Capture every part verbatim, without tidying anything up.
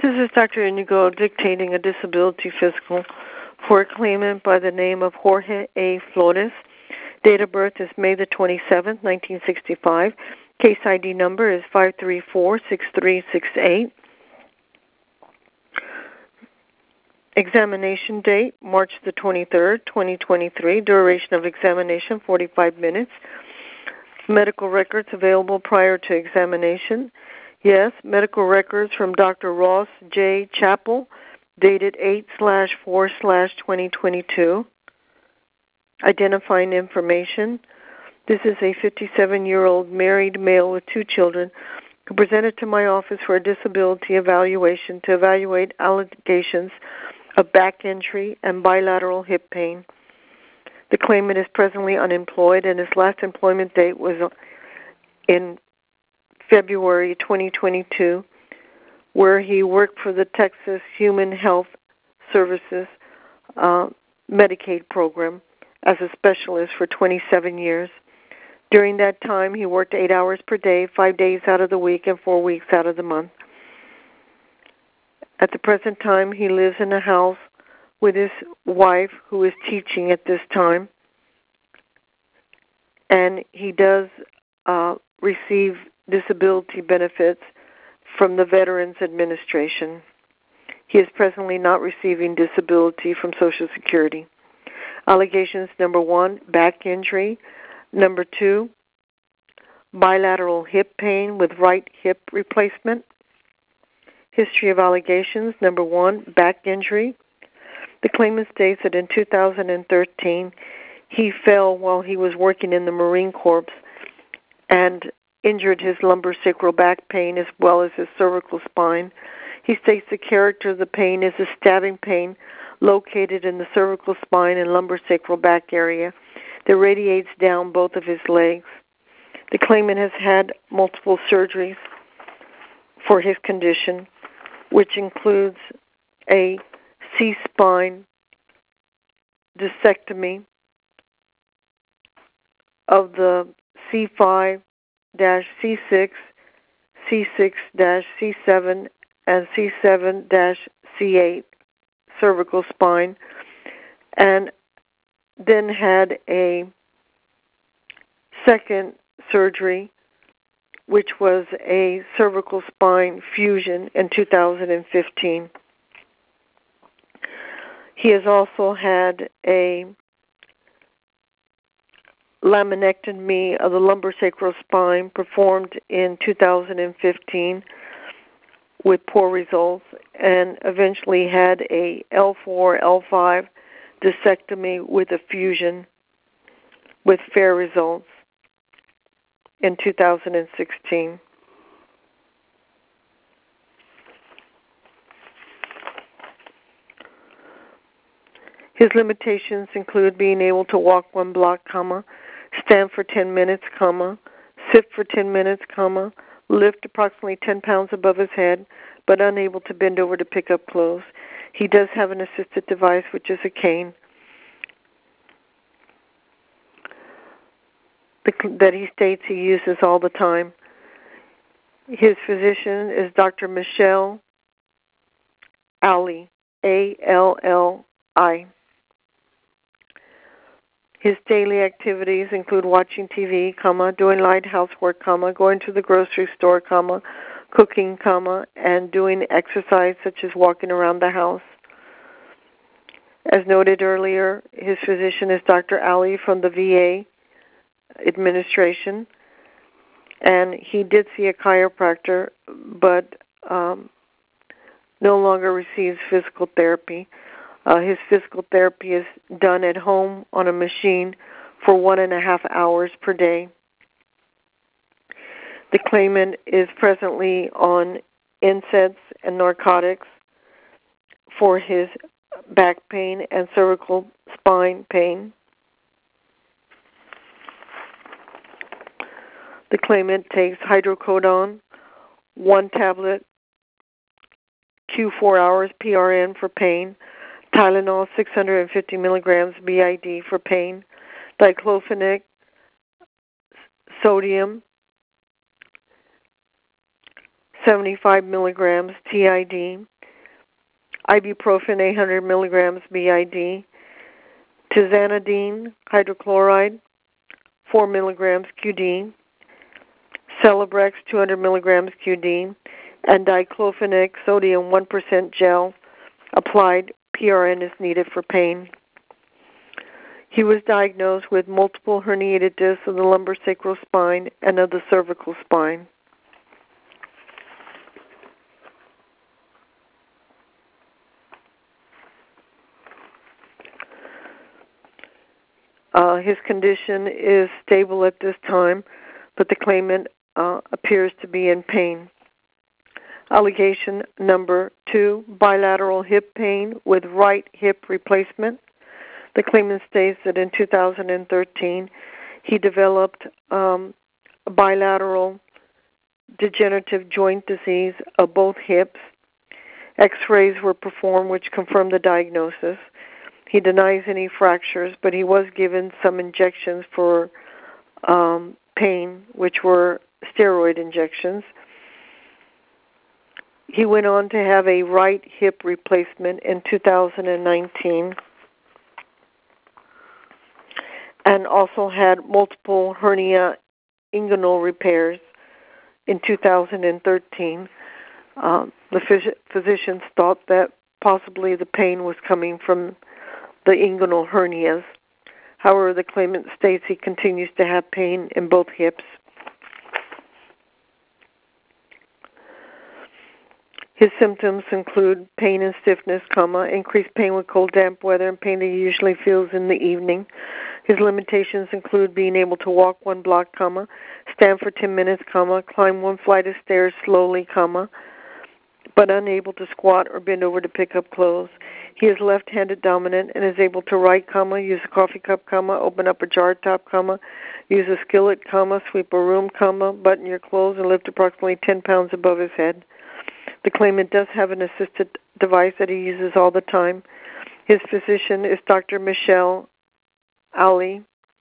This is Doctor Inigo dictating a disability physical for a claimant by the name of Jorge A. Flores. Date of birth is May the twenty-seventh, nineteen sixty-five. Case I D number is five three four six three six eight. Examination date, March the twenty-third, twenty twenty-three. Duration of examination, forty-five minutes. Medical records available prior to examination. Yes, medical records from Doctor Ross J. Chappell, dated eight slash four slash twenty twenty-two. Identifying information. This is a fifty-seven-year-old married male with two children who presented to my office for a disability evaluation to evaluate allegations of back injury and bilateral hip pain. The claimant is presently unemployed, and his last employment date was in February twenty twenty-two, where he worked for the Texas Human Health Services uh, Medicaid program as a specialist for twenty-seven years. During that time, he worked eight hours per day, five days out of the week, and four weeks out of the month. At the present time, he lives in a house with his wife, who is teaching at this time, and he does uh, receive disability benefits from the Veterans Administration. He is presently not receiving disability from Social Security. Allegations number one, back injury. Number two, bilateral hip pain with right hip replacement. History of allegations. Number one, back injury. The claimant states that in two thousand thirteen, he fell while he was working in the Marine Corps and injured his lumbosacral back pain as well as his cervical spine. He states the character of the pain is a stabbing pain located in the cervical spine and lumbosacral back area that radiates down both of his legs. The claimant has had multiple surgeries for his condition, which includes a C-spine discectomy of the C five C six, C six C seven, and C seven C eight cervical spine, and then had a second surgery, which was a cervical spine fusion in two thousand fifteen. He has also had a laminectomy of the lumbosacral spine performed in two thousand fifteen with poor results, and eventually had a L four L five discectomy with a fusion with fair results in two thousand sixteen. His limitations include being able to walk one block, comma, stand for ten minutes, comma, sit for ten minutes, comma, lift approximately ten pounds above his head, but unable to bend over to pick up clothes. He does have an assisted device, which is a cane, that he states he uses all the time. His physician is Doctor Michelle Alli, A L L I. His daily activities include watching T V, comma, doing light housework, comma, going to the grocery store, comma, cooking, comma, and doing exercise such as walking around the house. As noted earlier, his physician is Doctor Alli from the V A administration, and he did see a chiropractor, but um, no longer receives physical therapy. Uh, his physical therapy is done at home on a machine for one and a half hours per day. The claimant is presently on N SAIDs and narcotics for his back pain and cervical spine pain. The claimant takes hydrocodone, one tablet, Q four hours P R N for pain, Tylenol six hundred fifty milligrams B I D for pain, diclofenac, sodium seventy-five milligrams T I D, ibuprofen eight hundred milligrams B I D, tizanidine hydrochloride four milligrams Q D, Celebrex two hundred milligrams Q D, and diclofenac sodium one percent gel applied. P R N is needed for pain. He was diagnosed with multiple herniated discs of the lumbosacral spine and of the cervical spine. Uh, his condition is stable at this time, but the claimant uh, appears to be in pain. Allegation number two, bilateral hip pain with right hip replacement. The claimant states that in two thousand thirteen he developed um, a bilateral degenerative joint disease of both hips. X-rays were performed which confirmed the diagnosis. He denies any fractures, but he was given some injections for um, pain, which were steroid injections. He went on to have a right hip replacement in two thousand nineteen and also had multiple hernia inguinal repairs in two thousand thirteen. Um, the phys- physicians thought that possibly the pain was coming from the inguinal hernias. However, the claimant states he continues to have pain in both hips. His symptoms include pain and stiffness, comma, increased pain with cold, damp weather, and pain that he usually feels in the evening. His limitations include being able to walk one block, comma, stand for ten minutes, comma, climb one flight of stairs slowly, comma, but unable to squat or bend over to pick up clothes. He is left-handed dominant and is able to write, comma, use a coffee cup, comma, open up a jar top, comma, use a skillet, comma, sweep a room, comma, button your clothes, and lift approximately ten pounds above his head. The claimant does have an assisted device that he uses all the time. His physician is Doctor Michelle Ali,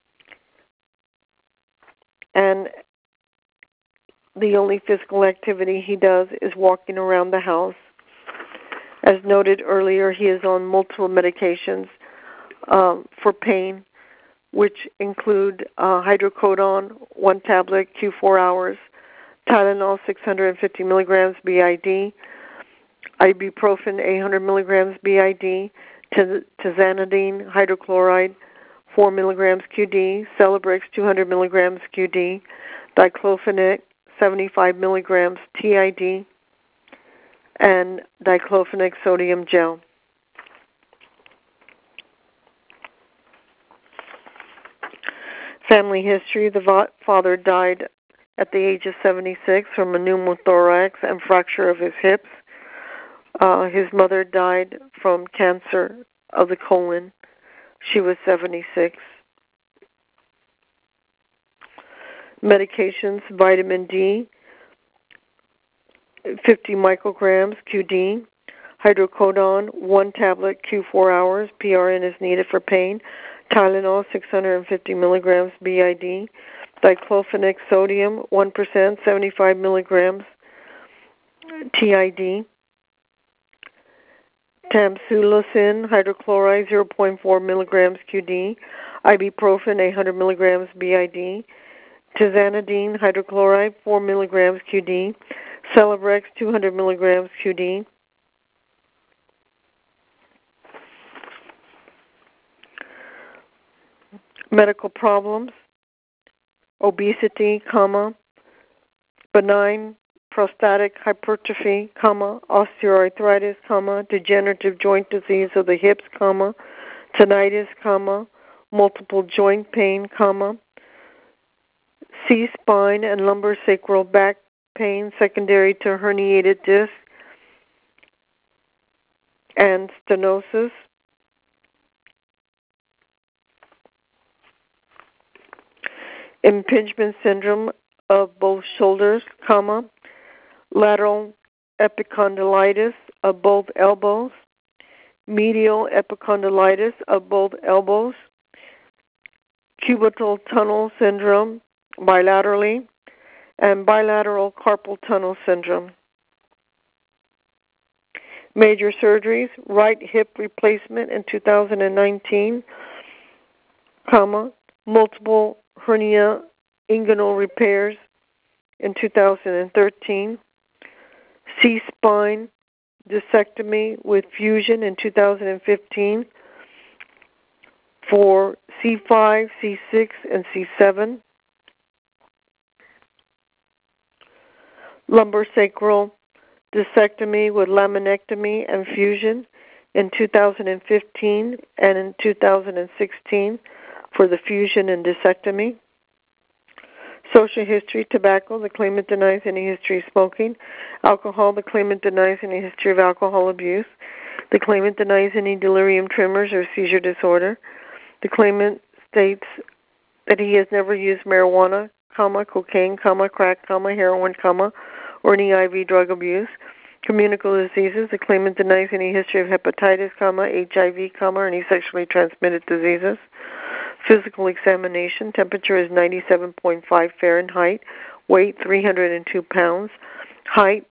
and the only physical activity he does is walking around the house. As noted earlier, he is on multiple medications um, for pain, which include uh, hydrocodone, one tablet, Q four hours, Tylenol six hundred fifty milligrams B I D, ibuprofen eight hundred milligrams B I D, tizanidine hydrochloride four milligrams Q D, Celebrex two hundred milligrams Q D, diclofenac seventy-five milligrams T I D, and diclofenac sodium gel. Family history: the father died at the age of seventy-six from a pneumothorax and fracture of his hips. Uh, his mother died from cancer of the colon. She was seventy-six. Medications: vitamin D, fifty micrograms Q D, hydrocodone, one tablet Q four hours, P R N is needed for pain, Tylenol six hundred fifty milligrams B I D, diclofenac sodium one percent, seventy-five milligrams T I D, tamsulosin hydrochloride zero point four milligrams Q D, ibuprofen eight hundred milligrams B I D, tizanidine hydrochloride four milligrams Q D, Celebrex two hundred milligrams Q D. Medical problems: obesity, comma, benign prostatic hypertrophy, comma, osteoarthritis, comma, degenerative joint disease of the hips, comma, tinnitus, comma, multiple joint pain, comma, C-spine and lumbar sacral back pain secondary to herniated disc and stenosis. Impingement syndrome of both shoulders, comma, lateral epicondylitis of both elbows, medial epicondylitis of both elbows, cubital tunnel syndrome bilaterally, and bilateral carpal tunnel syndrome. Major surgeries, right hip replacement in two thousand nineteen, comma, multiple hernia inguinal repairs in two thousand thirteen, C-spine discectomy with fusion in two thousand fifteen for C five, C six, and C seven, lumbar sacral discectomy with laminectomy and fusion in two thousand fifteen and in two thousand sixteen for the fusion and discectomy. Social history, tobacco, the claimant denies any history of smoking. Alcohol, the claimant denies any history of alcohol abuse. The claimant denies any delirium tremors or seizure disorder. The claimant states that he has never used marijuana, comma, cocaine, comma, crack, comma, heroin, comma, or any I V drug abuse. Communicable diseases, the claimant denies any history of hepatitis, comma, H I V, comma, or any sexually transmitted diseases. Physical examination, temperature is ninety-seven point five Fahrenheit, weight three hundred two pounds, height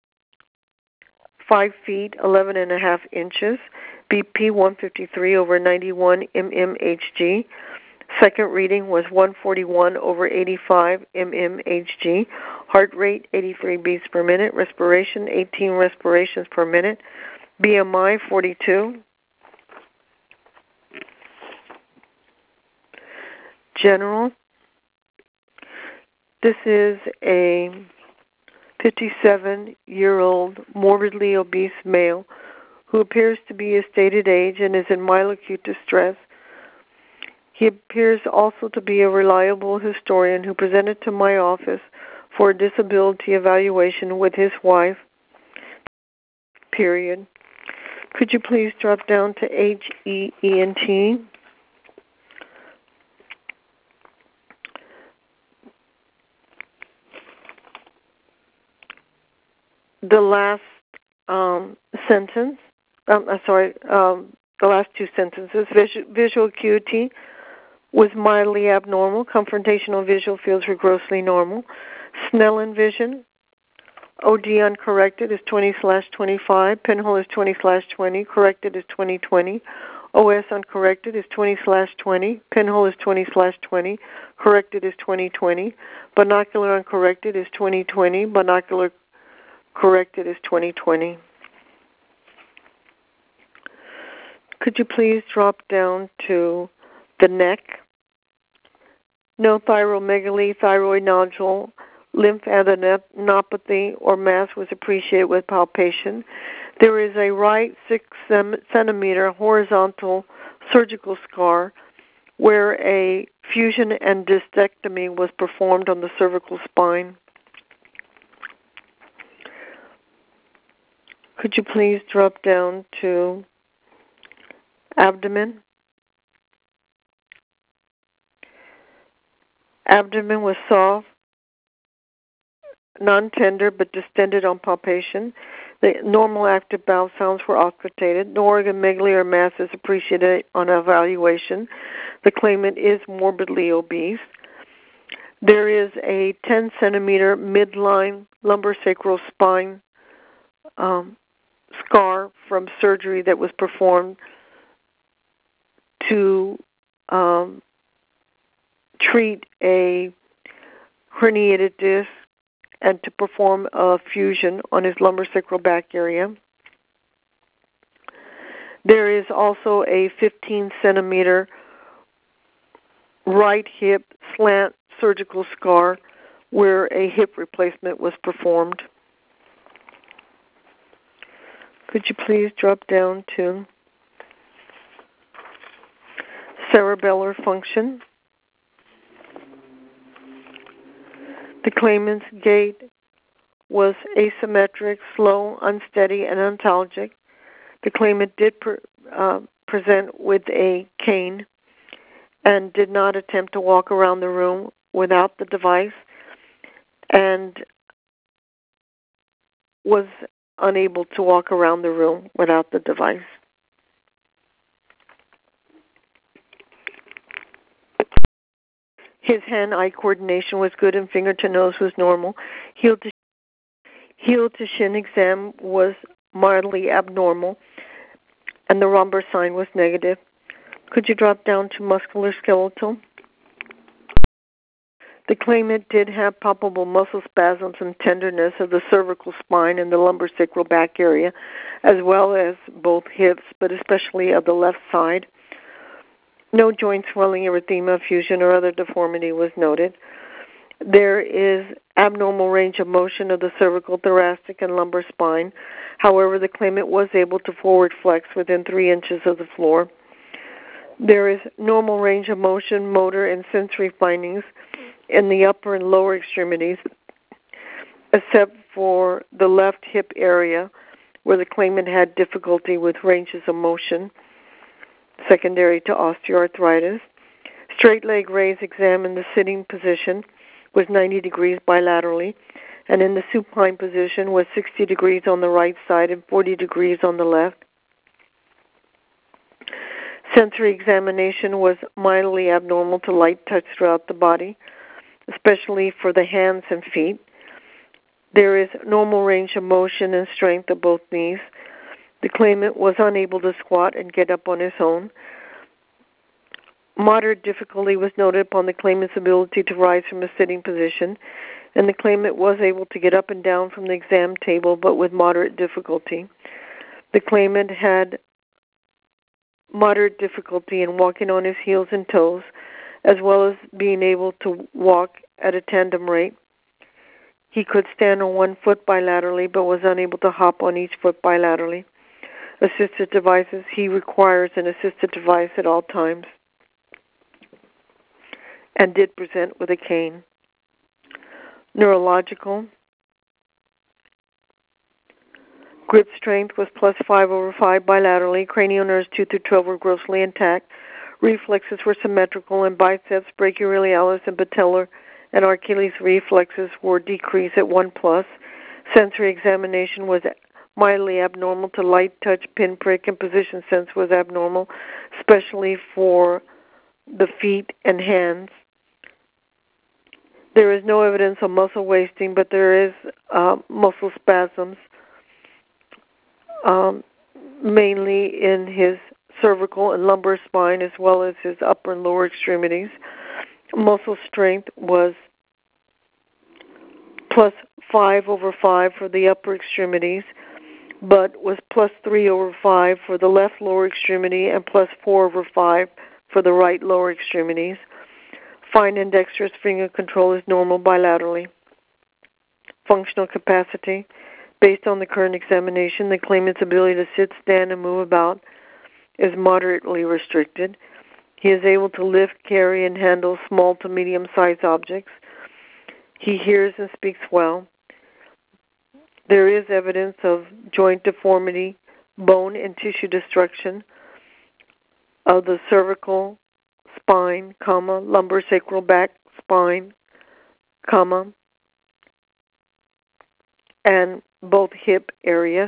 five feet eleven and a half inches, B P one fifty-three over ninety-one mmHg. Second reading was one forty-one over eighty-five mmHg. Heart rate eighty-three beats per minute. Respiration eighteen respirations per minute. B M I forty-two. General. This is a fifty-seven-year-old morbidly obese male who appears to be his stated age and is in mild acute distress. He appears also to be a reliable historian who presented to my office for a disability evaluation with his wife, period. Could you please drop down to H E E N T? The last um, sentence, um, uh, sorry, um, the last two sentences, visual, visual acuity was mildly abnormal. Confrontational visual fields were grossly normal. Snellen vision, O D uncorrected is twenty slash twenty-five. Pinhole is twenty slash twenty. Corrected is twenty twenty. O S uncorrected is twenty slash twenty. Pinhole is twenty slash twenty. Corrected is twenty twenty. Binocular uncorrected is twenty twenty. Binocular corrected is twenty twenty. Could you please drop down to the neck? No thyromegaly, thyroid nodule, lymphadenopathy, or mass was appreciated with palpation. There is a right six centimeter horizontal surgical scar where a fusion and discectomy was performed on the cervical spine. Could you please drop down to abdomen? Abdomen was soft, non-tender, but distended on palpation. The normal active bowel sounds were auscultated. No organomegaly or mass is appreciated on evaluation. The claimant is morbidly obese. There is a ten centimeter midline lumbosacral spine um, scar from surgery that was performed to um, treat a herniated disc and to perform a fusion on his lumbosacral back area. There is also a fifteen centimeter right hip slant surgical scar where a hip replacement was performed. Could you please drop down to cerebellar function? The claimant's gait was asymmetric, slow, unsteady, and antalgic. The claimant did pre- uh, present with a cane and did not attempt to walk around the room without the device and was unable to walk around the room without the device. His hand-eye coordination was good and finger to nose was normal. Heel to, heel to shin exam was mildly abnormal, and the Romberg sign was negative. Could you drop down to musculoskeletal? The claimant did have palpable muscle spasms and tenderness of the cervical spine and the lumbosacral back area, as well as both hips, but especially of the left side. No joint swelling, erythema, fusion, or other deformity was noted. There is abnormal range of motion of the cervical, thoracic, and lumbar spine. However, the claimant was able to forward flex within three inches of the floor. There is normal range of motion, motor, and sensory findings in the upper and lower extremities, except for the left hip area where the claimant had difficulty with ranges of motion, secondary to osteoarthritis. Straight leg raise examined the sitting position was ninety degrees bilaterally, and in the supine position was sixty degrees on the right side and forty degrees on the left. Sensory examination was mildly abnormal to light touch throughout the body, especially for the hands and feet. There is normal range of motion and strength of both knees. The claimant was unable to squat and get up on his own. Moderate difficulty was noted upon the claimant's ability to rise from a sitting position, and the claimant was able to get up and down from the exam table, but with moderate difficulty. The claimant had moderate difficulty in walking on his heels and toes, as well as being able to walk at a tandem rate. He could stand on one foot bilaterally, but was unable to hop on each foot bilaterally. Assisted devices, he requires an assisted device at all times, and did present with a cane. Neurological. Grip strength was plus five over five bilaterally. Cranial nerves two through twelve were grossly intact. Reflexes were symmetrical, and biceps, brachioradialis, and patellar and Achilles reflexes were decreased at one plus. Sensory examination was mildly abnormal to light touch, pinprick, and position sense was abnormal, especially for the feet and hands. There is no evidence of muscle wasting, but there is uh, muscle spasms, um, mainly in his cervical and lumbar spine, as well as his upper and lower extremities. Muscle strength was plus five over five for the upper extremities, but was plus three over five for the left lower extremity and plus four over five for the right lower extremities. Fine and dexterous finger control is normal bilaterally. Functional capacity. Based on the current examination, the claimant's ability to sit, stand, and move about is moderately restricted. He is able to lift, carry, and handle small to medium-sized objects. He hears and speaks well. There is evidence of joint deformity, bone and tissue destruction of the cervical spine, comma, lumbar sacral back spine, comma, and both hip areas.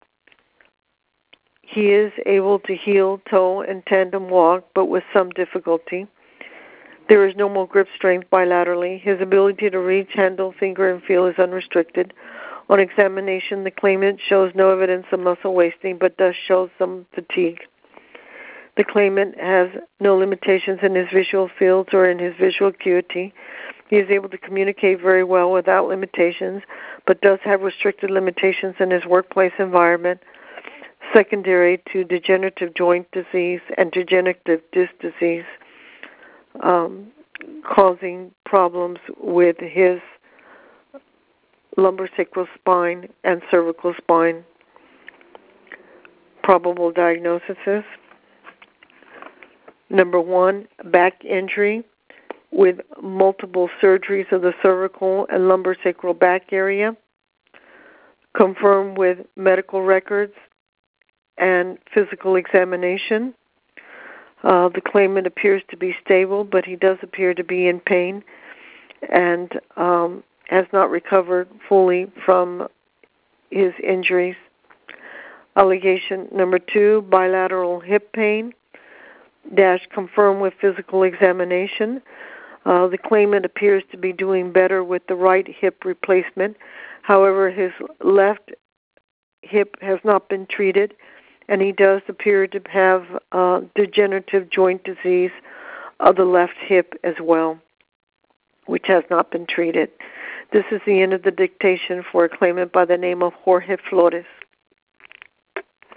He is able to heel, toe, and tandem walk, but with some difficulty. There is normal grip strength bilaterally. His ability to reach, handle, finger, and feel is unrestricted. On examination, the claimant shows no evidence of muscle wasting, but does show some fatigue. The claimant has no limitations in his visual fields or in his visual acuity. He is able to communicate very well without limitations, but does have restricted limitations in his workplace environment, secondary to degenerative joint disease and degenerative disc disease, um, causing problems with his lumbosacral spine and cervical spine. Probable diagnoses. Number one, back injury with multiple surgeries of the cervical and lumbosacral back area, confirmed with medical records and physical examination. Uh, the claimant appears to be stable, but he does appear to be in pain and um, has not recovered fully from his injuries. Allegation number two, bilateral hip pain, dash confirmed with physical examination. Uh, the claimant appears to be doing better with the right hip replacement. However, his left hip has not been treated, and he does appear to have uh, degenerative joint disease of the left hip as well, which has not been treated. This is the end of the dictation for a claimant by the name of Jorge Flores.